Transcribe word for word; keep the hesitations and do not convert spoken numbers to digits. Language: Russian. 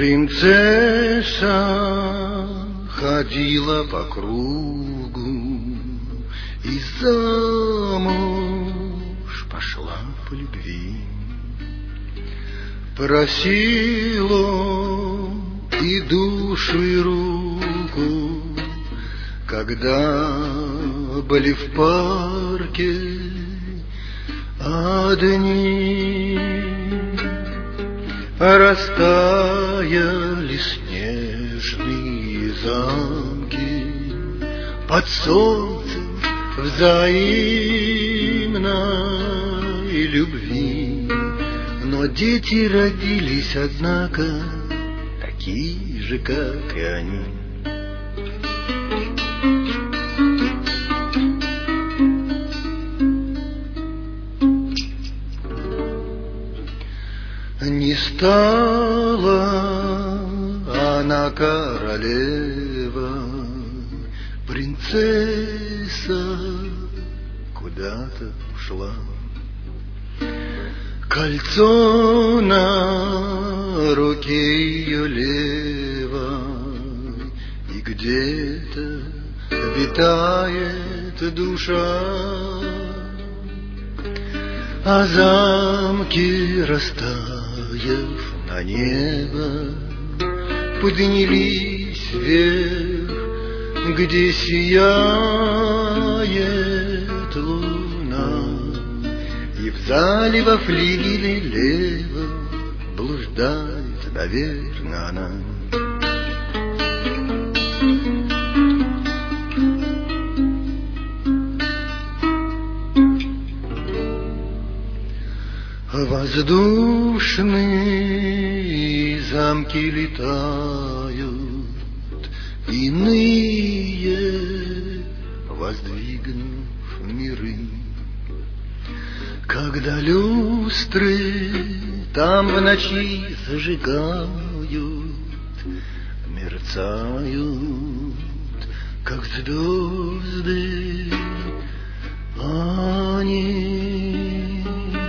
Принцесса ходила по кругу и замуж пошла по любви. Просила и душу, и руку, когда были в парке одни. Растаяли снежные замки под солнцем взаимной любви. Но дети родились, однако, такие же, как и они. Не стала она королева, принцесса куда-то ушла. Кольцо на руке ее левой, и где-то витает душа. А замки, растаяв на небо, поднялись вверх, где сияет луна, и в зале во флигеле левом блуждает, наверно, она. Воздушные замки летают, иные воздвигнув миры. Когда люстры там в ночи зажигают, мерцают, как звезды они.